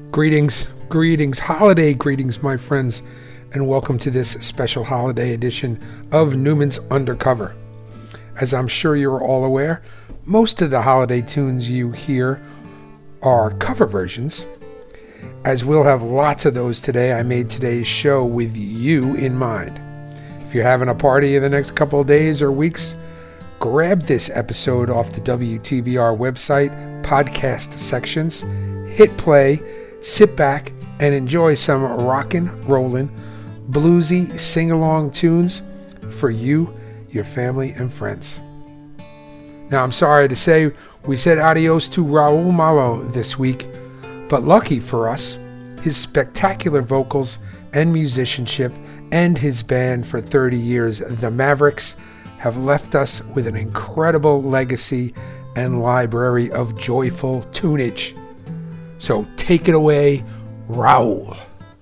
Greetings, holiday greetings, my friends, and welcome to this special holiday edition of Newman's Undercover. As I'm sure you're all aware, most of the holiday tunes you hear are cover versions. As we'll have lots of those today, I made today's show with you in mind. If you're having a party in the next couple of days or weeks, grab this episode off the WTBR website podcast sections, hit play, sit back, and enjoy some rockin', rollin', bluesy sing-along tunes for you, your family, and friends. Now, I'm sorry to say we said adios to Raul Malo this week, but lucky for us, his spectacular vocals and musicianship and his band for 30 years, the Mavericks, have left us with an incredible legacy and library of joyful tunage. So take it away, Raul.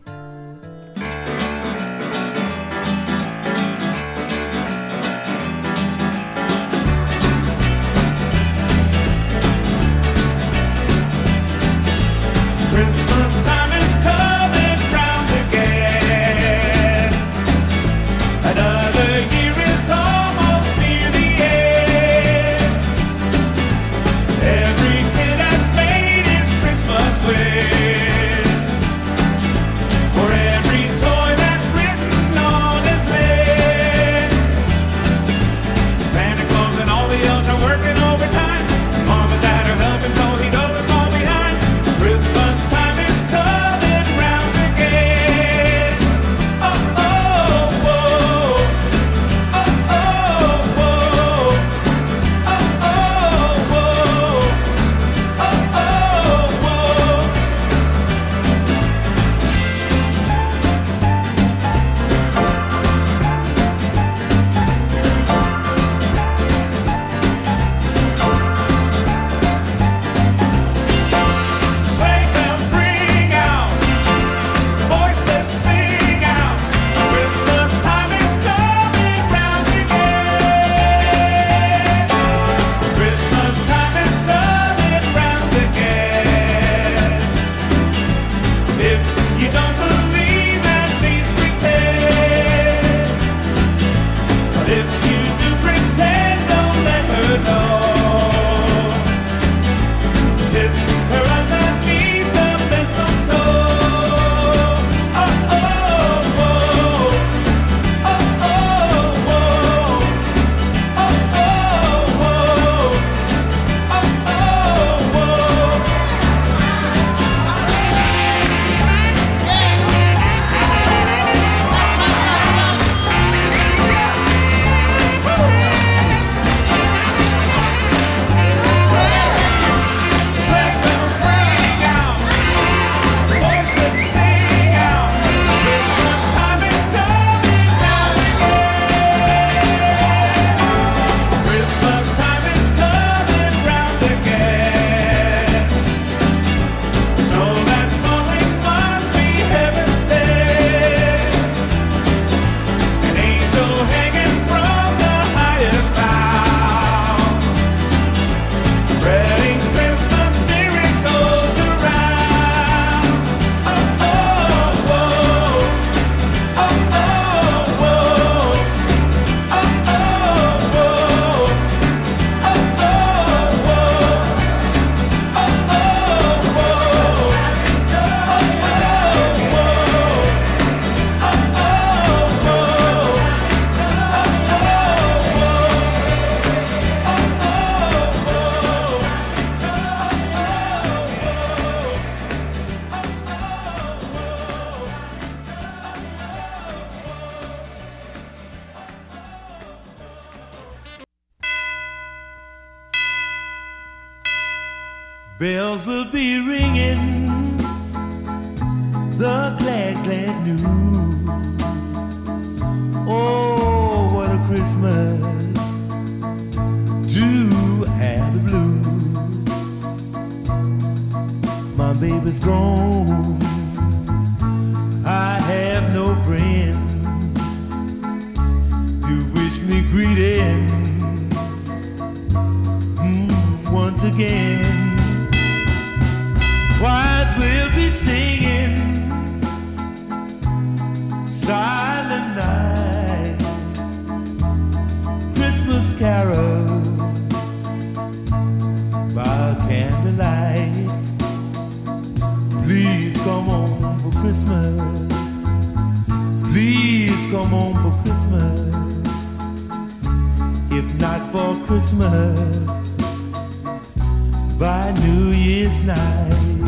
Bells will be ringing the glad, glad news. Oh, what a Christmas to have the blues. My baby's gone, I have no friend to wish me greeting once again. Choirs will be singing Silent Night, Christmas carol by candlelight. Please come home for Christmas. Please come home for Christmas. If not for Christmas, by New Year's night.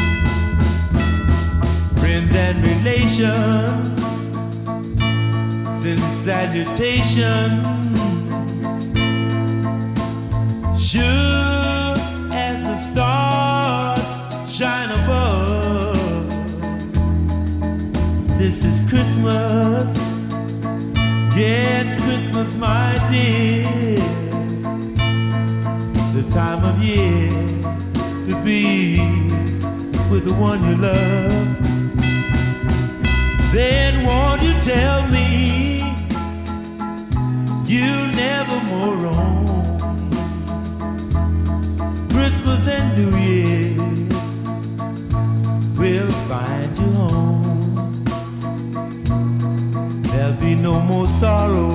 Friends and relations send salutations, sure as the stars shine above. This is Christmas, yes, Christmas, my dear, the time of year to be with the one you love. Then won't you tell me you'll never more roam Christmas and New Year's will find you home. There'll be no more sorrow,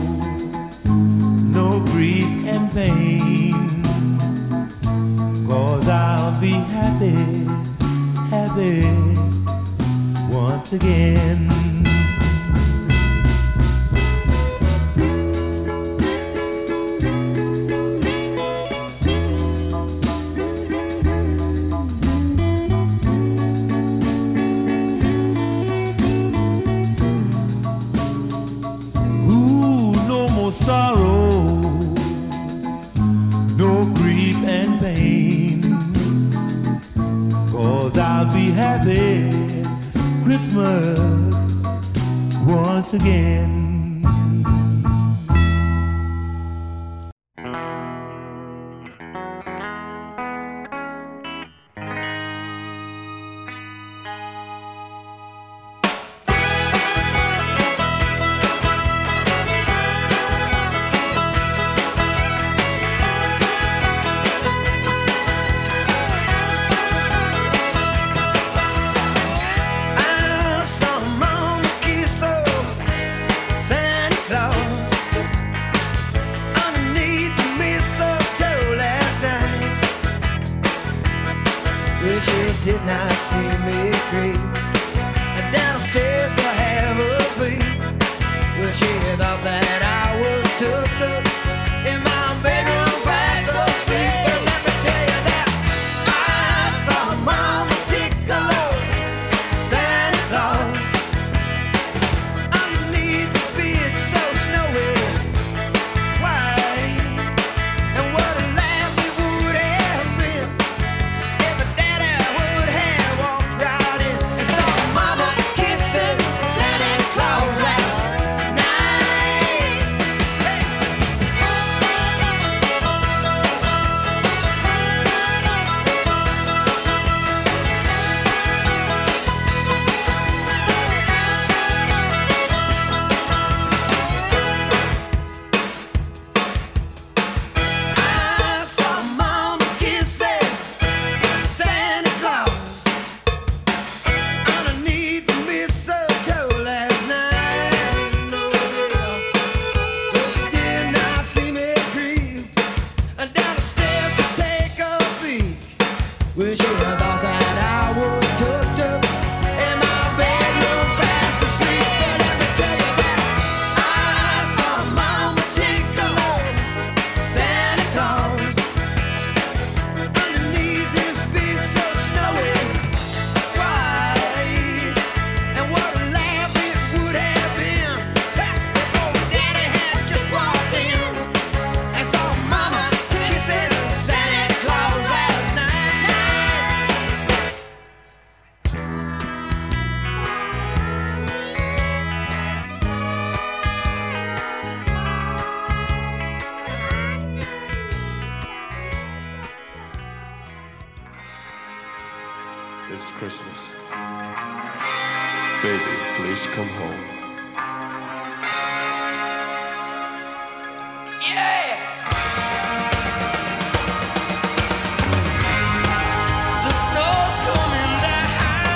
no grief and pain, 'cause I'll be happy, happy once again. Ooh, no more sorrow, no grief and pain, 'cause I'll be happy Christmas once again. She did not see me creep downstairs to have a peek. Well, she thought that I was tucked up in my bedroom fast asleep. But let me tell you that I saw Mama Piccolo, Santa Claus, underneath the bed so snowy white. And what a laugh it would have been if a daddy would have walked right in and saw Mama kissing Santa Claus last night. Hey. I saw Mama kissing Santa Claus underneath the mistletoe last night. No, well, she did not see me creep down the stairs to take a peek. Well, she thought that I was tucked up in my bedroom fast asleep. But let me tell you that I saw Mama Piccolo, Santa Claus, underneath his bed so snowy white. And what a laugh it would have been if old Daddy had just walked in and saw Mama kissing Santa Claus last night. It's Christmas. Baby, please come home. Yeah! The snow's coming down.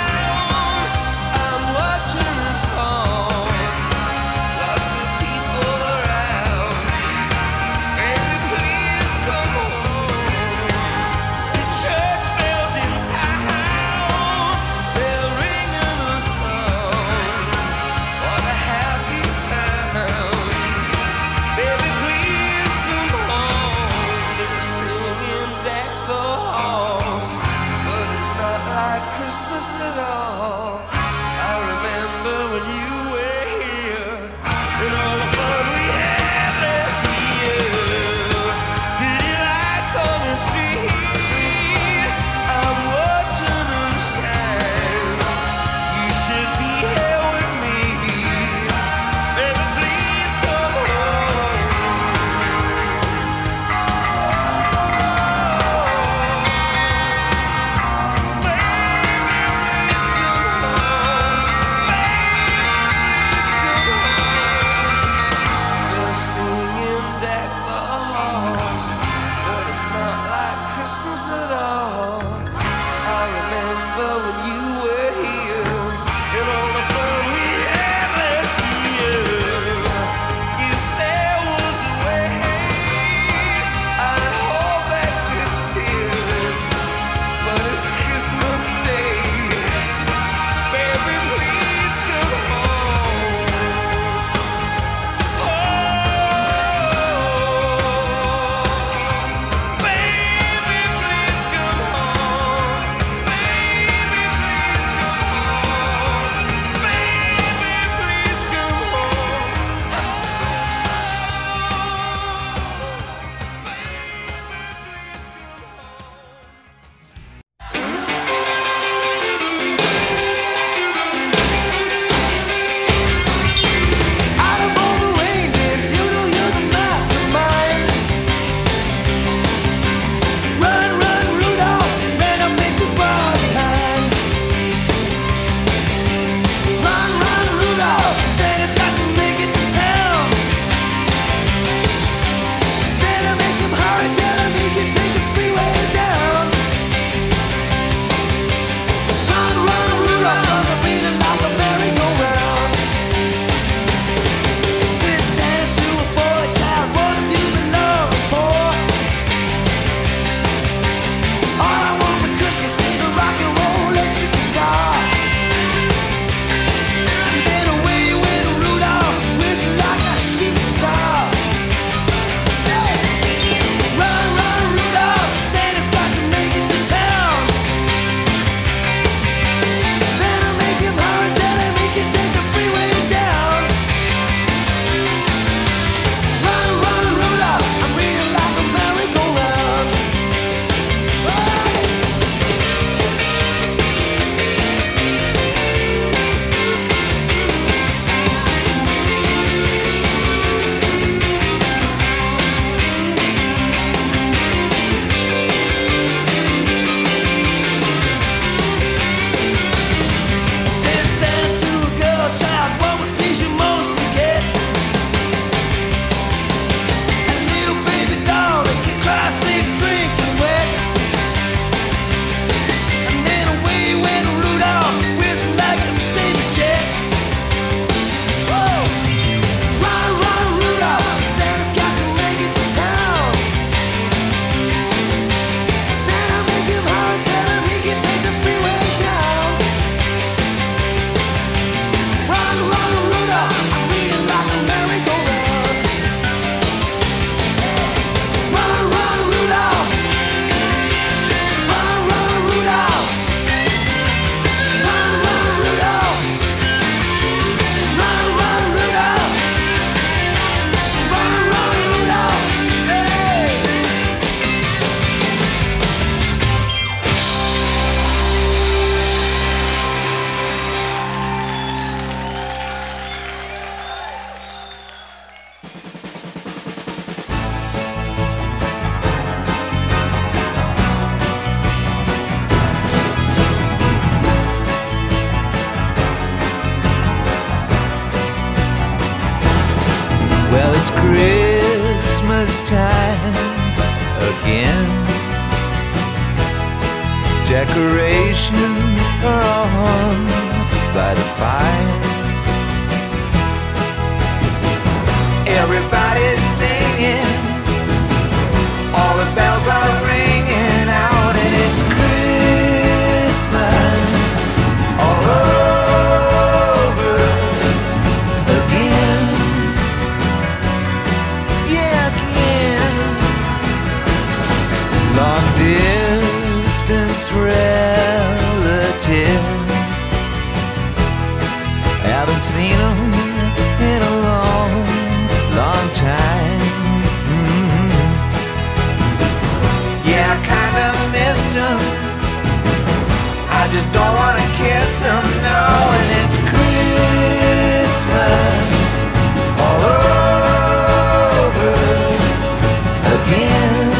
like Christmas at all. I remember when you were here and all the fun we had last year. Pretty lights on the tree, I'm watching them shine. You should be here with me. Baby, please come home. They're singing Deck the Halls, but it's not like Christmas at all. I remember when you were here and all the fun we had last year. If there was a way, I'd hold back these tears, but it's Christmas Day. Baby, please come home. Baby, please come home. Baby, please come home. Baby, please come home. Out of all the reindeers, you know you're the mastermind. Run, run, Rudolph, man, I'll make you fall behind. Run, run, Rudolph, Santa's got to make it to town. Santa, make him hurry, tell him he can take the freeway down. Run, run, Rudolph, 'cause I'm feeling like a merry-go-round. Send Santa to a boy child, what have you been longing for? All I want for Christmas is a rock and roll electric guitar. And then away went Rudolph, whistling like a shooting star. Run, run, Rudolph, Santa's got to make it to town. Santa, make him hurry, tell him he can take the freeway down. Run, run, Rudolph, I'm reading like a merry-go-round. Send Santa to a girl child, what would please you most to get? A little baby doll that can cry, sleep, drink, and wet. And then away went Rudolph, whistling like a saber jet. Run, run, Rudolph, Santa's got to make it to town. Santa, make him hurry, tell him he can take the freeway down. Run, run, Rudolph, I'm reading like a merry-go-round. Run, run, Rudolph. Run, run, Rudolph. Run, run, Rudolph. Run, run, Rudolph. Run, run, Rudolph. Hey! Well, it's Christmas time again. Decorations are on by the fire. Everybody's singing, all the bells are ringing out, and it's Christmas all over again. Yeah, again. Long distance relatives just don't wanna kiss him, no. And it's Christmas all over again.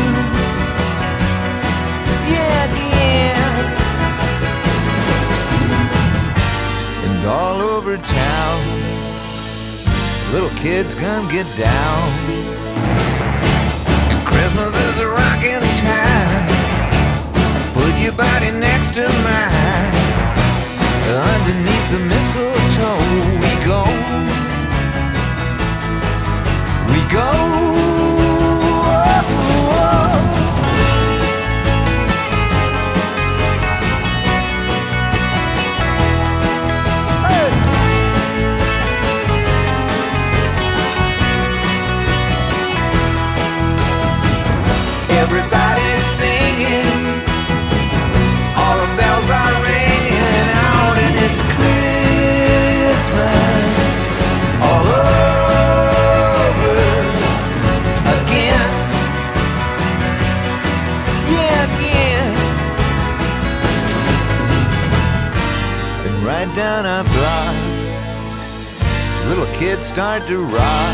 Yeah, again. And all over town, little kids come get down. And Christmas is a rockin' time. Put your body next to mine. Underneath the mistletoe we go. We go. Everybody's singing, all the bells are ringing out, and it's Christmas all over again. Yeah, again. And right down our block, little kids start to rock.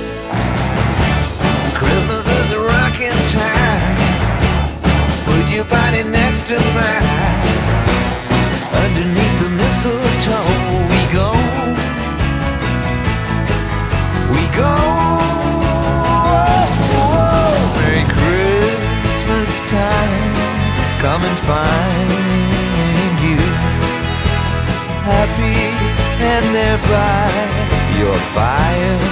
Christmas is a rockin' time. Put your body next to mine. Underneath the mistletoe we go. We go. Merry Christmas time. Come and find you happy and there by your fire.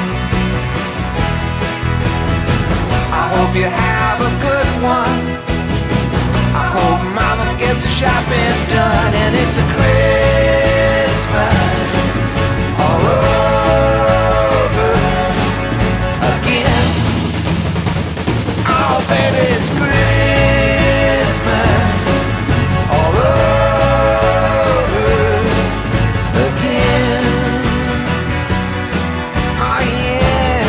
I hope you have a good one. I hope mama gets the shopping done. And it's a Christmas all over again. Oh baby, it's Christmas all over again. Oh yeah.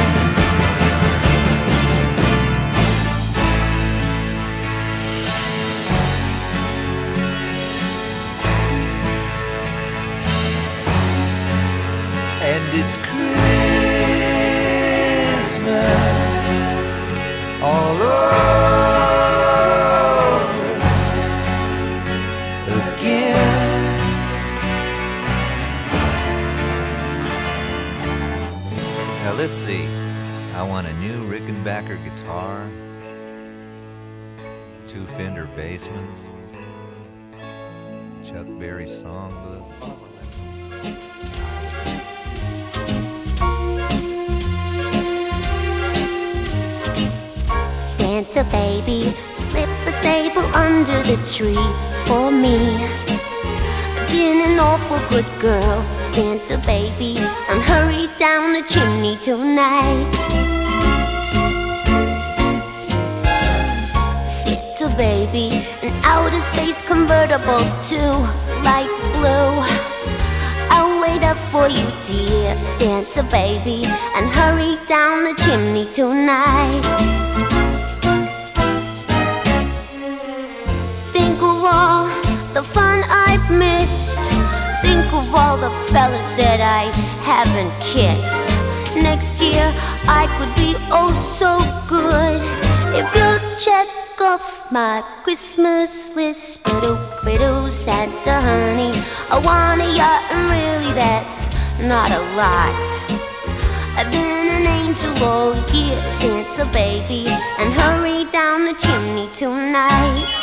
And it's Christmas all over again. Now let's see. I want a new Rickenbacker guitar, 2 Fender Bassmans, Chuck Berry songbook. Santa baby, slip a sable under the tree for me. I've been an awful good girl, Santa baby, and hurry down the chimney tonight. Santa baby, an outer space convertible to light blue. I'll wait up for you, dear Santa baby, and hurry down the chimney tonight. Think of all the fun I've missed. Think of all the fellas that I haven't kissed. Next year I could be oh so good if you'll check off my Christmas list. Ba-doo, Santa honey, I want a yacht, and really that's not a lot. I've been an angel all year, Santa baby, and hurry down the chimney tonight.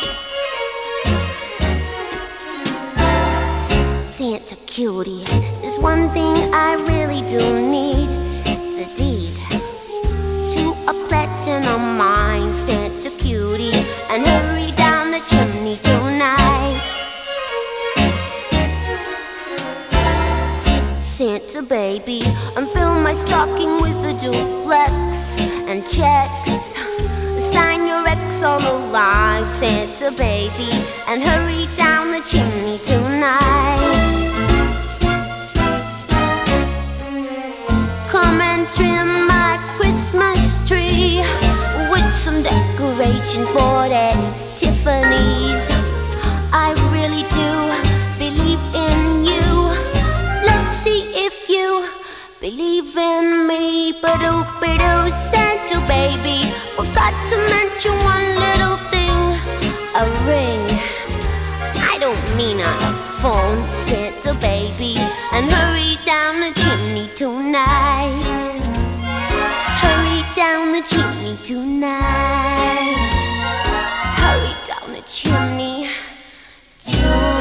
Santa cutie, there's one thing I really do need, the deed to a platinum mine, Santa cutie, and hurry down the chimney tonight. Santa baby, and fill my stocking with a duplex and checks. Sign your ex on the line, Santa baby, and hurry down the chimney tonight. Come and trim my Christmas tree with some decorations bought at Tiffany's. I really do beep-a-doop-a-doo, Santa baby, forgot to mention one little thing, a ring. I don't mean on the phone, Santa baby, and hurry down the chimney tonight. Hurry down the chimney tonight. Hurry down the chimney tonight.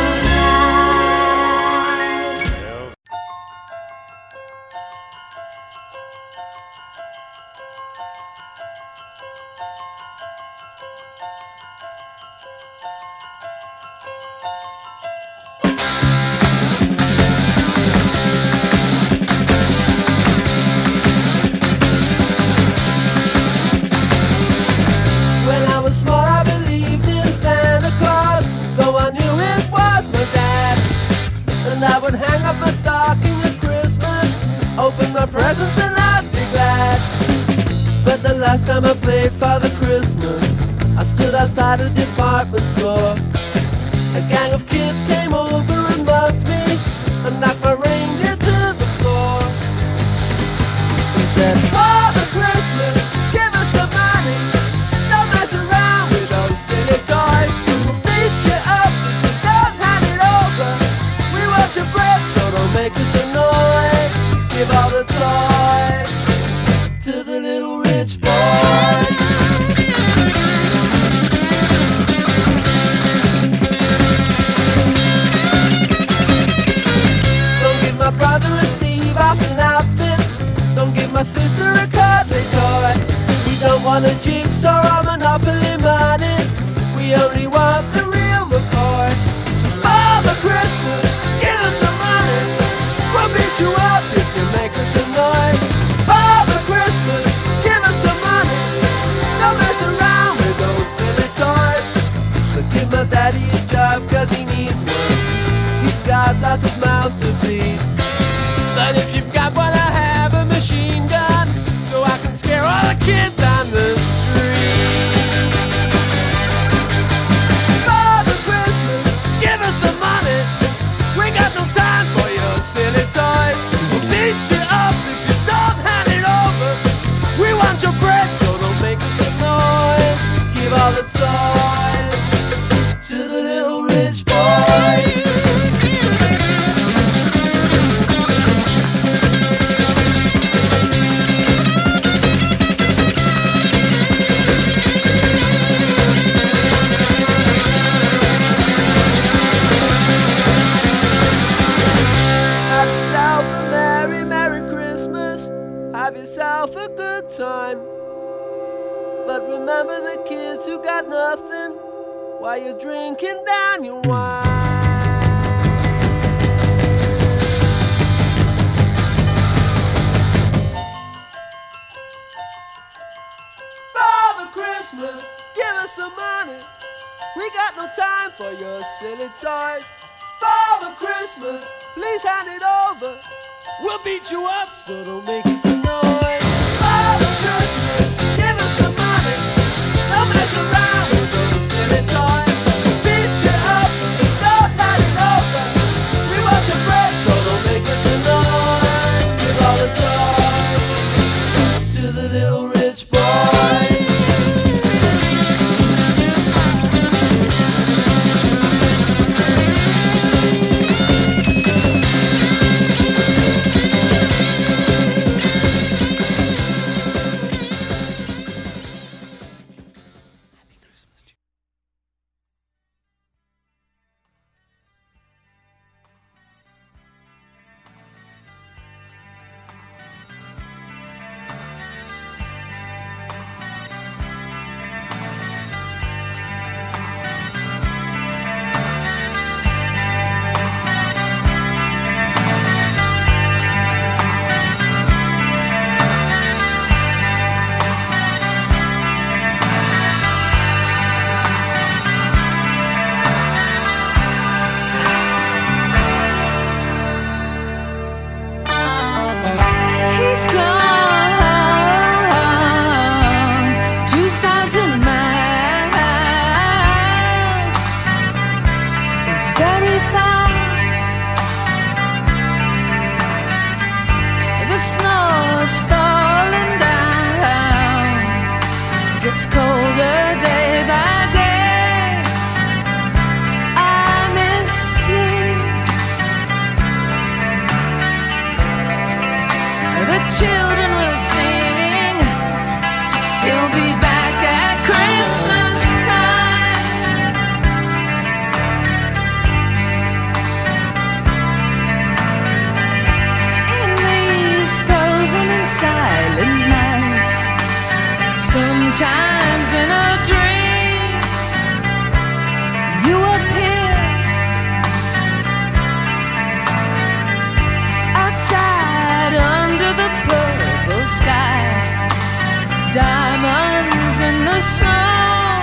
When I was small, I believed in Santa Claus, though I knew it was my dad. And I would hang up my stocking at Christmas, open my presents and I'd be glad. But the last time I played Father Christmas, I stood outside a department store. A gang of kids came over and mugged me and knocked my reindeer to the floor. They said, Father Christmas, give us some money. Don't mess around with those silly toys. We'll beat you up if you don't hand it over. We want your bread, so don't make us annoyed. Give all the toys to the little rich boys. Don't give my brother a Steve Austin outfit. Don't give my sister a cuddly toy. We don't want a jigsaw or Monopoly money. We only want the real McCoy. Father Christmas, give us some money. We'll beat you up if you make us annoyed. Father Christmas, give us some money. Don't mess around with those silly toys. But give my daddy a job, cause he needs one. He's got lots of mouths to feed. But if you've got what I have, a machine gun, so I can scare all the kids on the street. Father Christmas, give us some money. We got no time for your silly toys. We'll beat you up if you don't hand it over. We want your bread, so don't make us annoyed. Give all the toys to the little rich boys. Have yourself a merry, merry Christmas. Have yourself a good time. But remember the kids who got nothing while you're drinking down your wine. Father Christmas, give us some money. We got no time for your silly toys. Father Christmas, please hand it over. We'll beat you up, so don't make us annoyed. Father Christmas, give us some money. Don't mess around with those silly toys. We'll beat you up, just don't hand it over. We want your bread, so don't make us annoyed. Give all the toys to the little rich boys. He's gone 2,000 miles. It's very far. The snow is falling. in the snow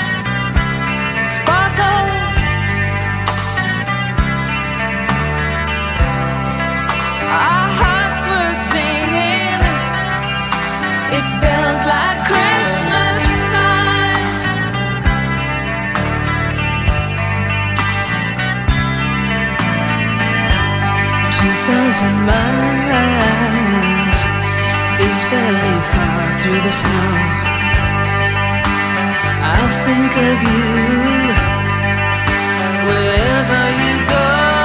sparkle. Our hearts were singing. It felt like Christmas time. 2,000 miles is very far through the snow. I'll think of you wherever you go.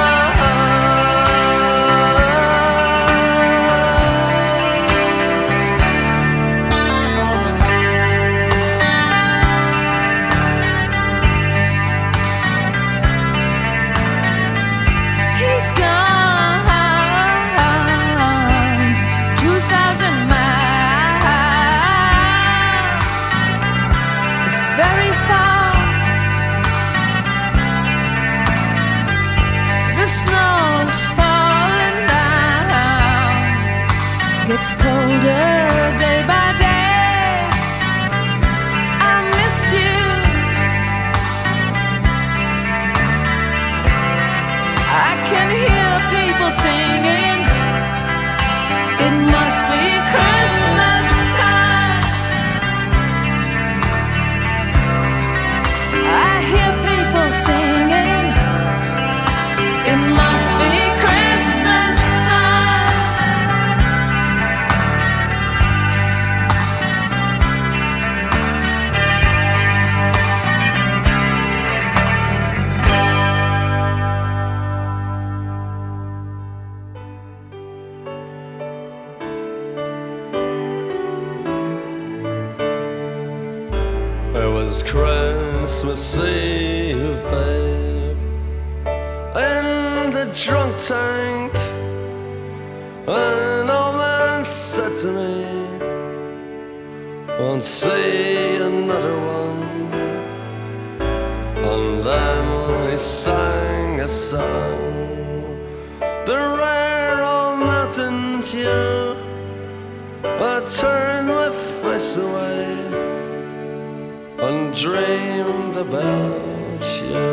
He's gone 2,000 miles. It's very far. The snow's falling down. Gets colder day by day. I miss you. I can hear people singing. It must be Christmas time. I hear people singing. It must be Christmas time. It was Christmas Eve, babe, in the drunk tank. An old man said to me, won't see another one. And then he sang a song, the rare old mountain dew. I turned my face away and dreamed about you.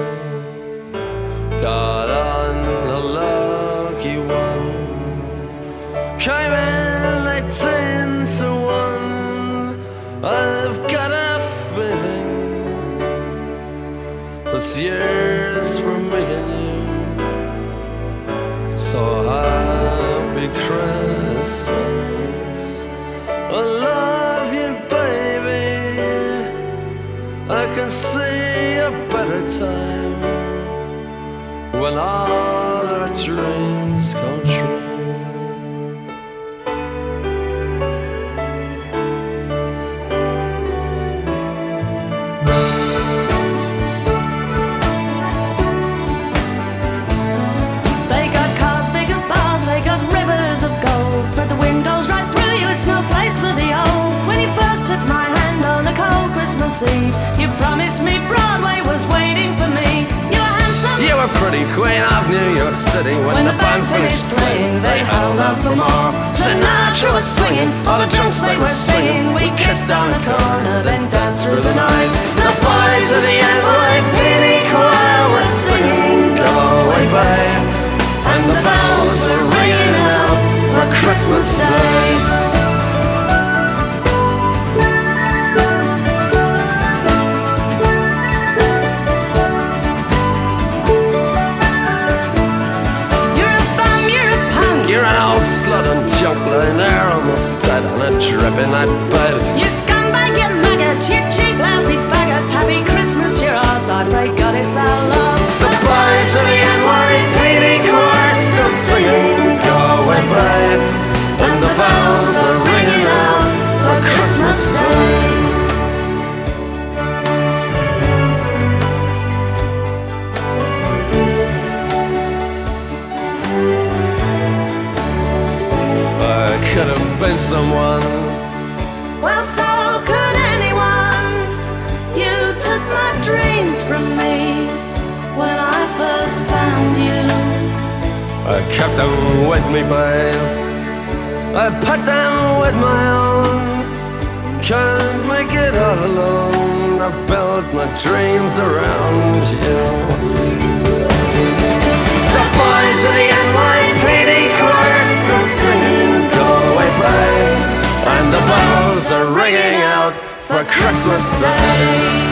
Got on a lucky one, came in 18 to 1. I've got a feeling this year's for me and you. So happy Christmas, I love you, baby. I can see a better time when all our dreams come true. They got cars big as bars, they got rivers of gold, but the windows right through you, it's no place for the old. When you first took my hand on a cold Christmas Eve, you promised me Broadway was waiting for me. You were handsome, You were pretty queen of New York City. When the band finished playing, they held out for more. Sinatra was swinging, all the drunks they were singing. We kissed on the corner, then danced through the night. The boys of the NYPD choir were singing Go Away Babe, and the bells were ringing out for Christmas Day. You're a bum, you're a punk, You're an old slut and junk lying there almost dead on a dripping that bed. you scumbag, you maggot, you cheap lousy faggot. Happy Christmas, you're ours, I pray God it's our love. The boys of the NYPD choir still singing Go Away Babe, and the bells are ringing out for Christmas Day. I could have been someone. Well, so could anyone. You took my dreams from me when I first found you. I kept them with me, babe. I put them with my own. can't make it all alone. I built my dreams around you. The boys of the NYPD chorus are singing Go Away Babe, and the bells are ringing out for Christmas Day.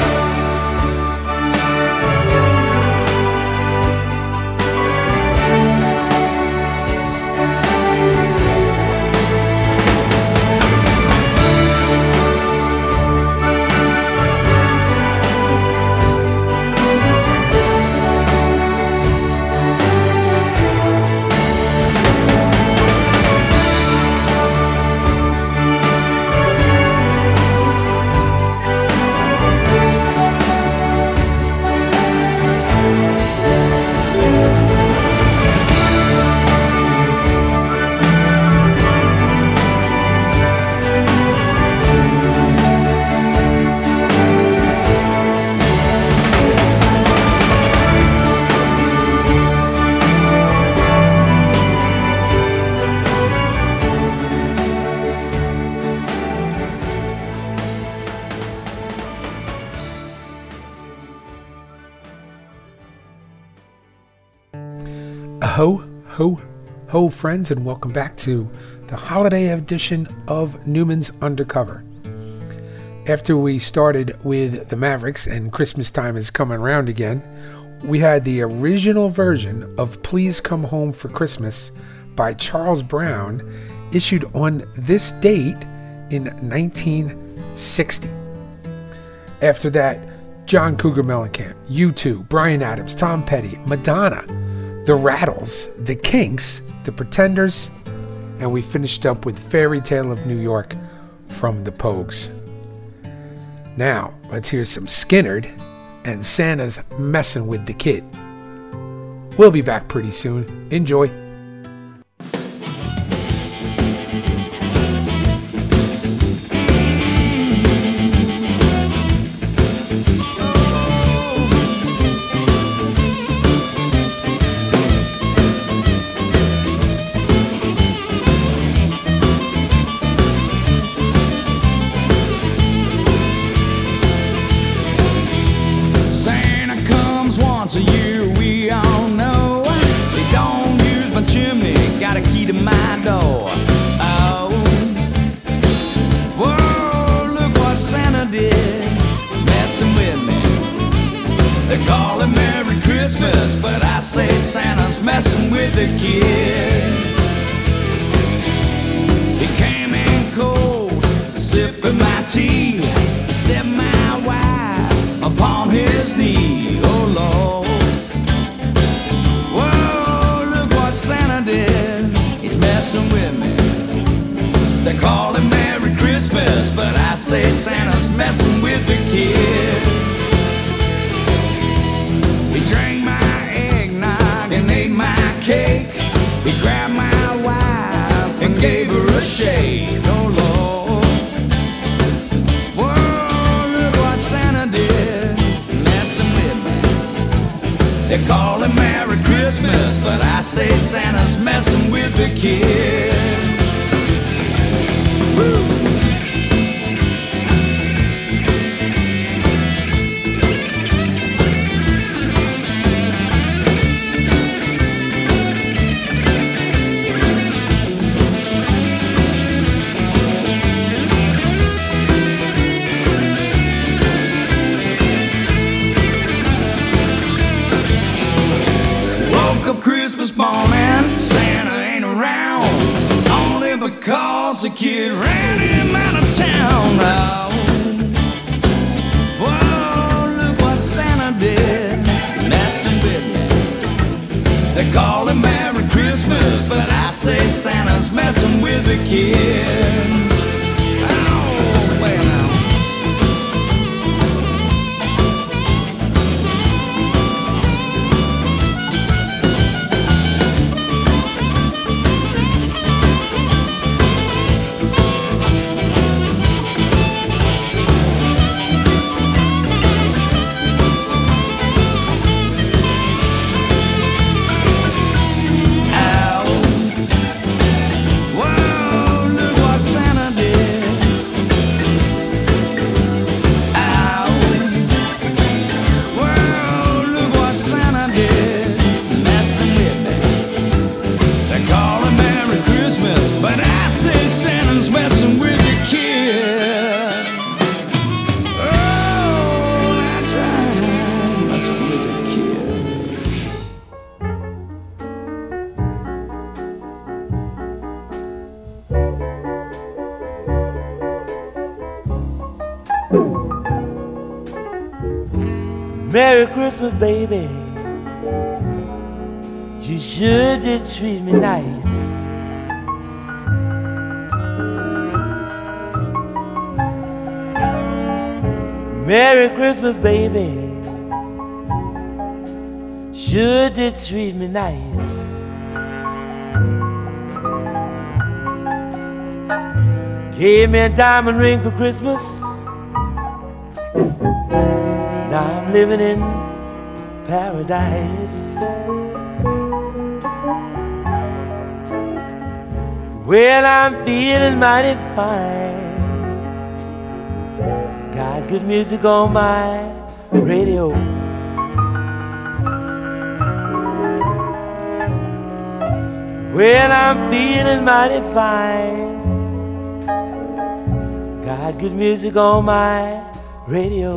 Ho, ho, ho, friends, and welcome back to the holiday edition of Newman's Undercover. After we started with the Mavericks and Christmas time is coming around again, we had the original version of Please Come Home for Christmas by Charles Brown, issued on this date in 1960. After that, John Cougar Mellencamp, U2, Bryan Adams, Tom Petty, Madonna, The Rattles, The Kinks, The Pretenders, and we finished up with Fairy Tale of New York from the Pogues. Now, let's hear some Skynyrd and Santa's Messin' with the Kid. We'll be back pretty soon. Enjoy. The kid ran him out of town. Oh, whoa, look what Santa did, messing with me. They call it Merry Christmas, but I say Santa's messing with the kid. Oh, well now. Santa Merry Christmas, baby. You sure did treat me nice. Merry Christmas, baby. Sure did treat me nice. Gave me a diamond ring for Christmas. Now I'm living in paradise. Well, I'm feeling mighty fine. Got good music on my radio. Well, I'm feeling mighty fine. Got good music on my radio.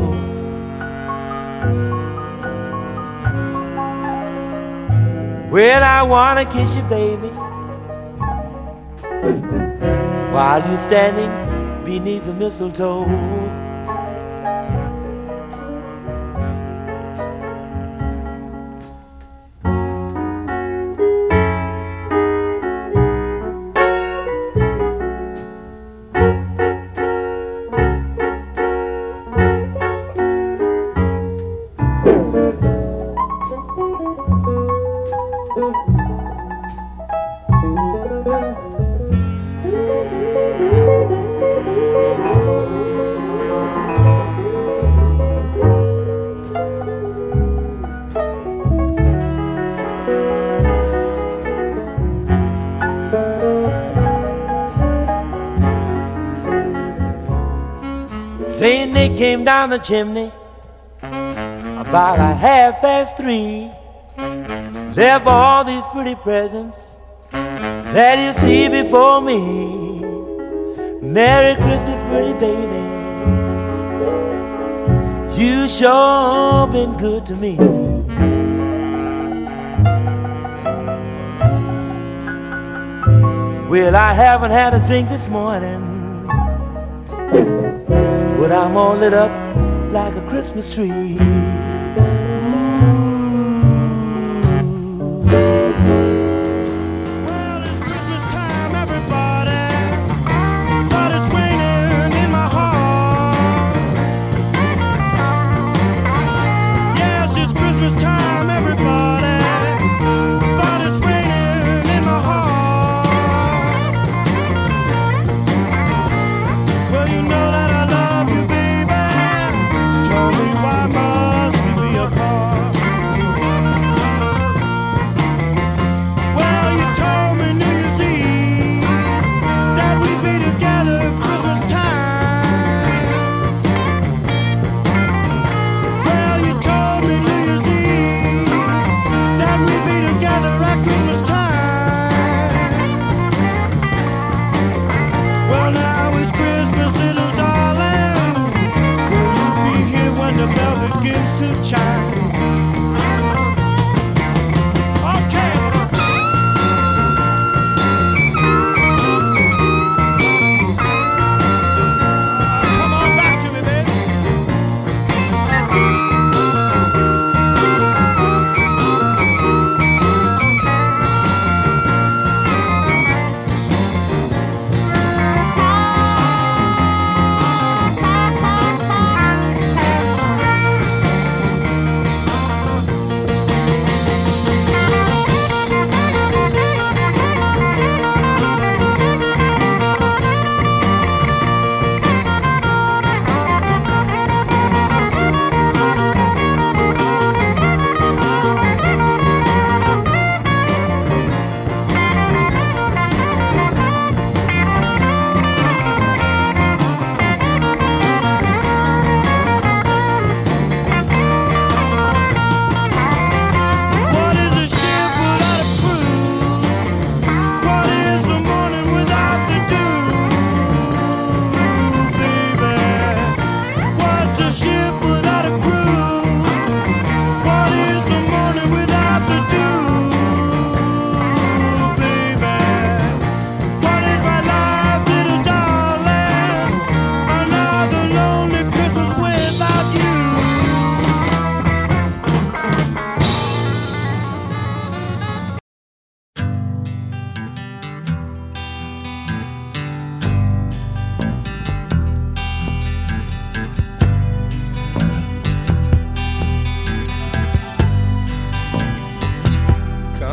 Well, I wanna kiss you, baby, while you're standing beneath the mistletoe. Saint Nick came down the chimney about 3:30. Left all these pretty presents that you see before me. Merry Christmas, pretty baby. You sure been good to me. Well, I haven't had a drink this morning, but I'm all lit up like a Christmas tree. Well, it's Christmas time, everybody, but it's raining in my heart. Yes, it's Christmas time, everybody, but it's raining in my heart. Well, you know that I love you, baby. Tell me why, Mom.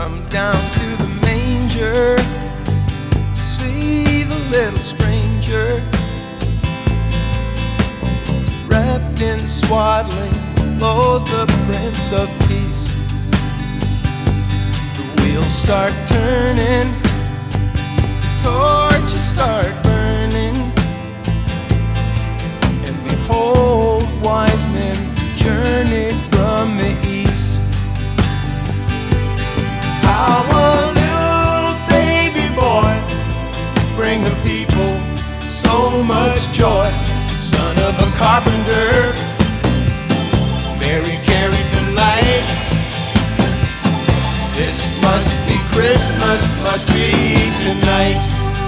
come down to the manger, see the little stranger, wrapped in swaddling, lo, the Prince of Peace. The wheels start turning, torches start burning, and behold, wise men journey from the east. How a little baby boy bring the people so much joy. Son of a carpenter, Mary carried the light. This must be Christmas, must be tonight.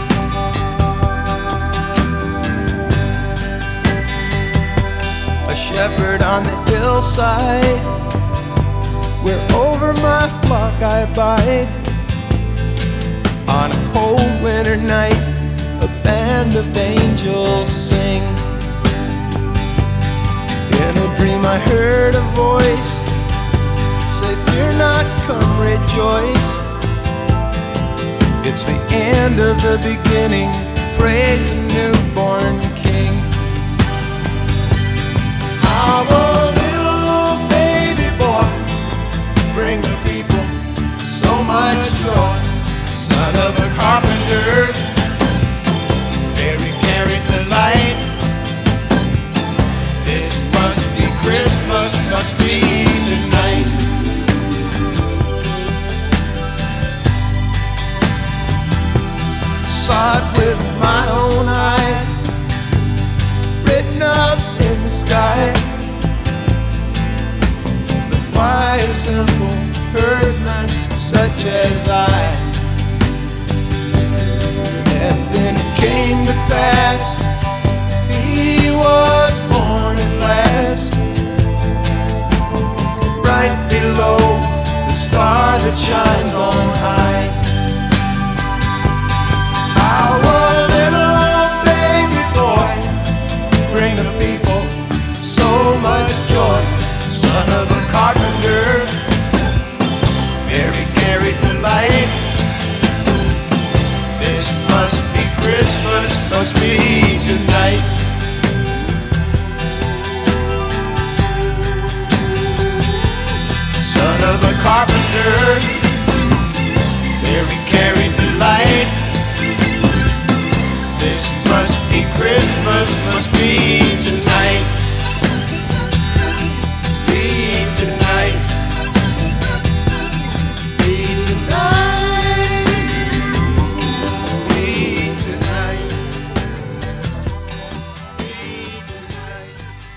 A shepherd on the hillside, where over my flock I abide. On a cold winter night, a band of angels sing. In a dream I heard a voice say, fear not, come rejoice. It's the end of the beginning, praise the newborn King. How a little baby boy bring the people so much joy. Son of a carpenter, Mary carried the light. This must be Christmas, must be tonight. Saw it with my own eyes, written up in the sky. But why a simple herdsman such as I? And then it came to pass, he was born at last, right below the star that shines on high. How a little baby boy bring the people so much joy. Son of a carpenter, Mary carried the light. This must be Christmas, must be tonight. Son of a carpenter, Mary carried the light. This must be Christmas, must be tonight. Be tonight. Be tonight. Be tonight. Be tonight.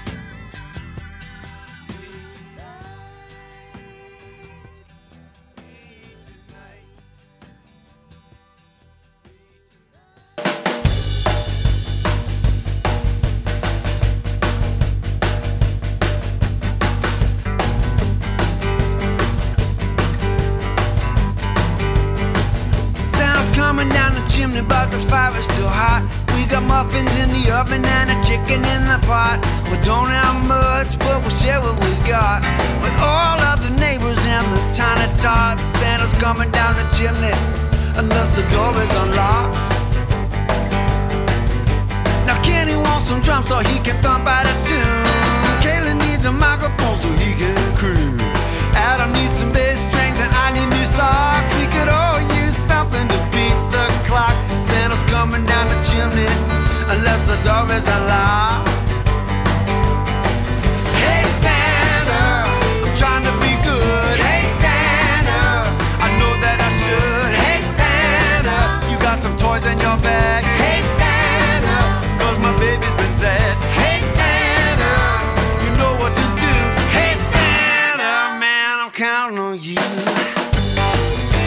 Sound's coming down the chimney, but the fire is still hot. We got muffins in the oven and a chicken in the pot. We don't have much, but we'll share what we got with all of the neighbors and the tiny tots. Santa's coming down the chimney unless the door is unlocked. Now Kenny wants some drums so he can thump out a tune. Kayla needs a microphone so he can croon. Adam needs some bass strings and I need new socks. We could all use something to beat the clock. Santa's coming down the chimney unless the door is unlocked. Hey Santa, I'm trying to be good. Hey Santa, I know that I should. Hey Santa, you got some toys in your bag. Hey Santa, 'cause my baby's been sad. Hey Santa, you know what to do. Hey Santa, man, I'm counting on you.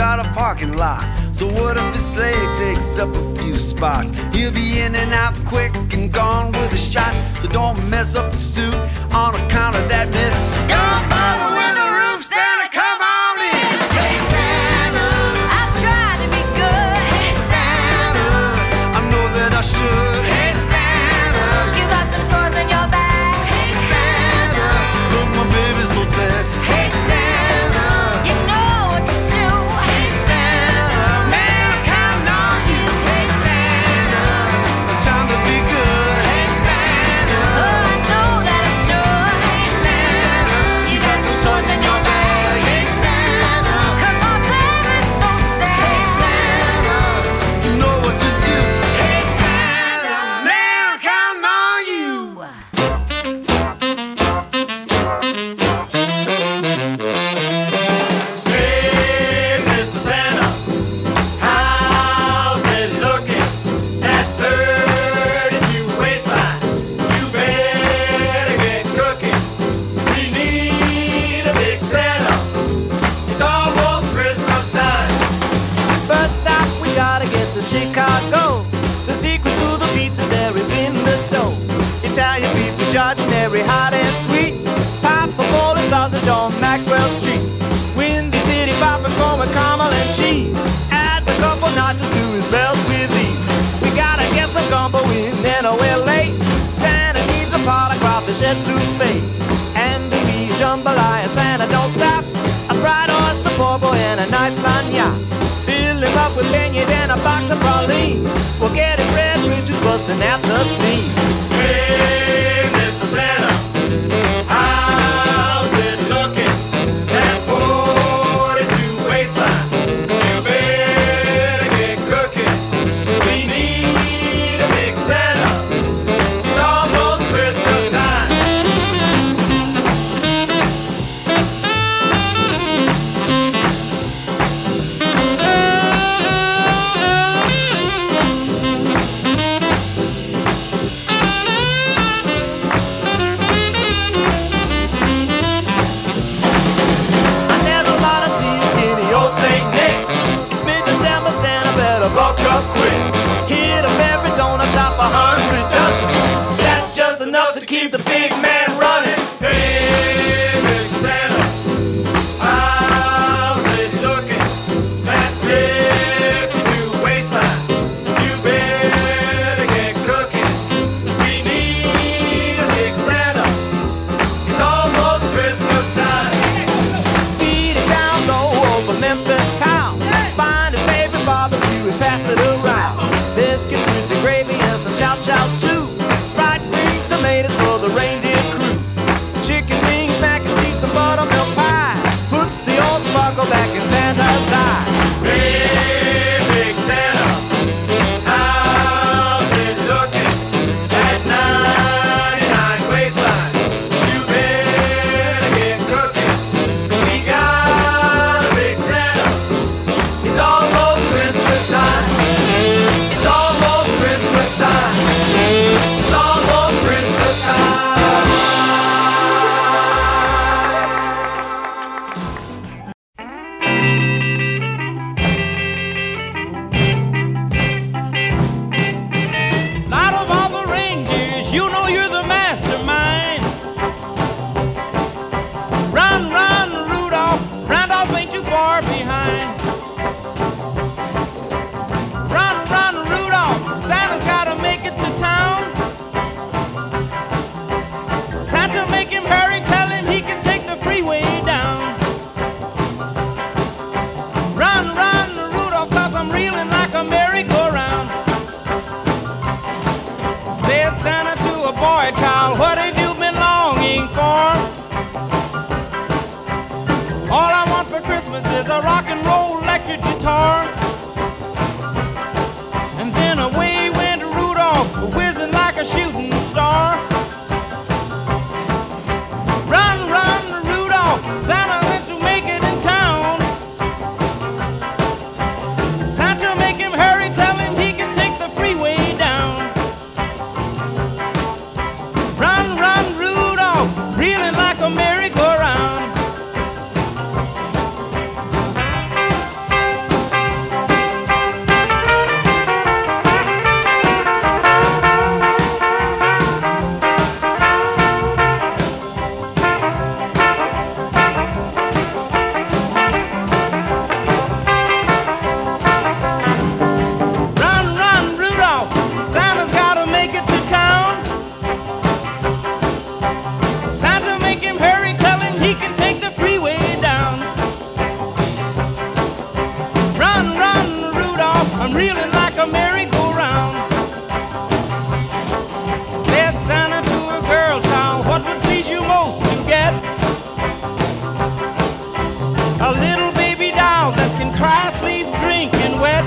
got a parking lot. So what if his sleigh takes up a few spots? He'll be in and out quick and gone with a shot. So don't mess up the suit on account of that myth. Don't bother with the roof, Santa, come on in. Hey Santa, I'll try to be good. hey Santa, I know that I should. Hey Santa, You got some toys in your bag. hey Santa, look my baby's so sad. Hey Santa, You know what to do. hey Santa, man I'm counting on you. Hey Santa, I'm trying to be good. Hey Santa, Oh, I know that I should. hey Santa, You got some toys in your bag. hey Santa, 'Cause my baby's so sad. hey Santa, you know what to do. Hey Santa, man I'm counting on you. Hey, Mr. Santa, how's it looking? That 32 waistline, you better get cooking. We need a big Santa. It's almost Christmas time. First stop, we gotta get to Chicago. The secret to the pizza there is in the dough. Italian beef with jardinary, hot and sweet. Papa Polish sausage on Maxwell Street. Windy City popcorn with caramel and cheese. Adds a couple notches to his belt with ease. We gotta get some gumbo in, then we're late. Santa needs a pot of crawfish etouffee. And maybe a jambalaya, Santa don't stop. A fried oyster poor boy and a nice lanyard. Fill him up with beignets and a box of pralines. We'll get his red bridges busting at the seams. Hey, Mr. Santa, how's it looking? That 42 waistline, you better get cooking. We need a big Santa. It's almost Christmas time. I never want to see skinny old Saint Nick. It's mid-December, Santa better buck up quick. Hit him every donut shop 100 dozen. That's just enough to keep the big man running. Hey, Mr. Santa, how's it looking? That 52 waistline, you better get cooking. We need a big Santa. It's almost Christmas time. Beat it down low over Memphis town. Find his favorite barbecue and pass it around. Biscuits, grits, and gravy, and some chow chow too. Fried green tomatoes for the reindeer crew. Chicken wings, mac and cheese, some buttermilk pie. Puts the old sparkle back in Santa's eye. Hey, big Santa, how's it looking? That 99 waistline, you better get cooking. We got a big Santa. It's almost Christmas time. It's almost Christmas time. It's almost Christmas time. Out of all the reindeers, you know you're the mastermind. Run, run, Rudolph. Randolph ain't too far behind. Run, run, Rudolph. Santa's gotta make it to town. Santa, make him hurry. Tell him he can take the freeway down. Run, run, Rudolph, 'cause I'm reeling like a merry-go-round. Said Santa to a boy child, what have you been longing for? All I want for Christmas is a rock and roll electric guitar. And then away went Rudolph, whizzing like a shooting star. Run, run, Rudolph, Santa wants to make it in town. Santa, make him hurry, tell him he can take the freeway down. Run, run, Rudolph, reeling like a merry-go-round. a merry-go-round. Said Santa to a girl child, what would please you most to get? A little baby doll that can cry, sleep, drink, and wet.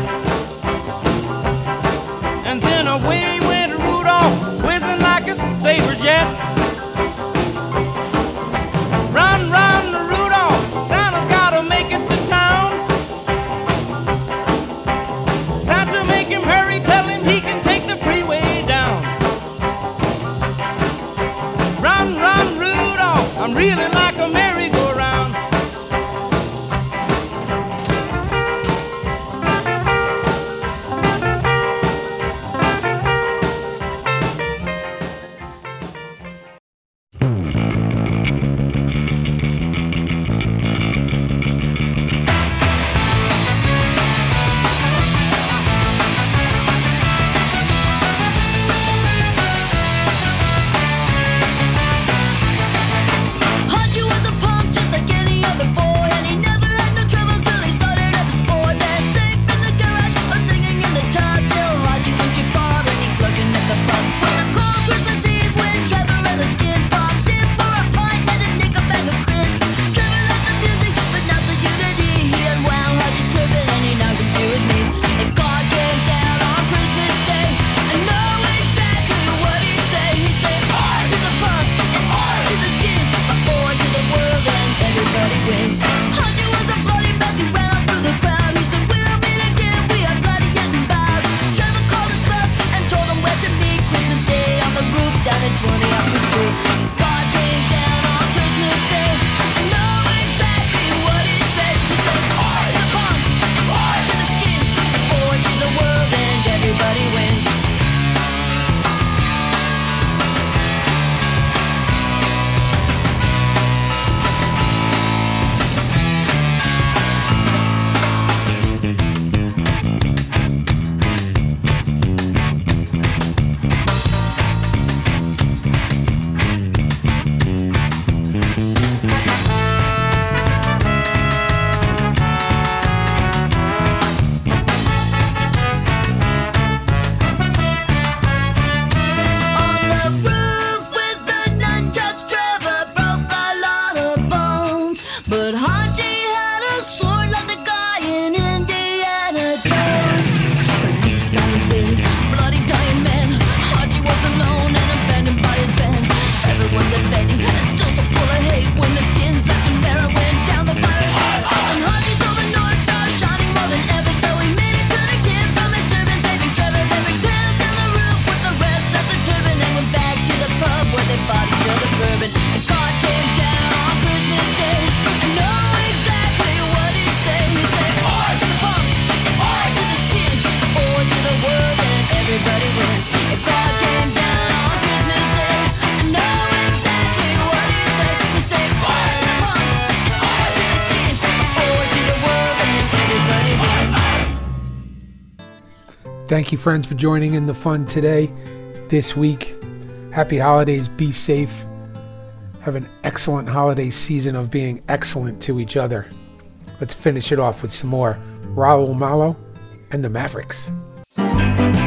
And then away went Rudolph, whizzing like a saber jet. Run, run, Rudolph, Santa's gotta make it to town. Santa, make him hurry, tell him he can take the freeway down. Run, run, Rudolph, I'm reeling like a merry-go-round. Haji was a punk just like any other boy, and he never had no trouble till he started up his boy band. Safe in the garage or singing in the tub till Haji went too far and he plugged in at the pub. 'Twas a cold Christmas Eve when Trevor and the Skins popped in for a pint and a nick a bag of crisps. Trevor liked the music but not the unity. He unwound Haji's turban and he knocked him to his knees. If God came down on Christmas Day, I know exactly what he'd say. He'd say, "Oi to the punks and oi to the Skins, but oi to the world and everybody wins." Haji was a bloody mess, he ran up through the crowd. He said, "We'll meet again, we are bloody yet and bowed." Trevor called his bluff and told him where to meet Christmas Day on the roof down at 20 Oxford Street. God came down on Christmas Day, I know exactly what he said. He said, "Oi to the punks, oi to the Skins, oi to the world and everybody wins." On the roof with the nunchucks, Trevor broke a lot of bones. But Haji had a sword like the guy in Indiana Jones. Police sirens wailing, bloody dying men. Haji was alone and abandoned by his band. Trevor was evading and still so full of hate when the Skins left him there and went down the fire's gate. And Haji saw the North Star shining more than ever, so he made it to the kid from his turban, saving Trevor. Then we climbed down the roof with the rest of the turban and went back to the pub where they bought each other bourbon. And God came down on Christmas Day, I know exactly what he said. He said, "Oi to the punks, oi to the Skins, oi to the world and everybody wins." And God came down on Christmas Day, I know exactly what he said. He said, "Oi to the punks, oi to the Skins, oi to the world and everybody wins." Thank you, friends, for joining in the fun today, this week. Happy holidays. Be safe. Have an excellent holiday season of being excellent to each other. Let's finish it off with some more Raul Malo and the Mavericks. Thank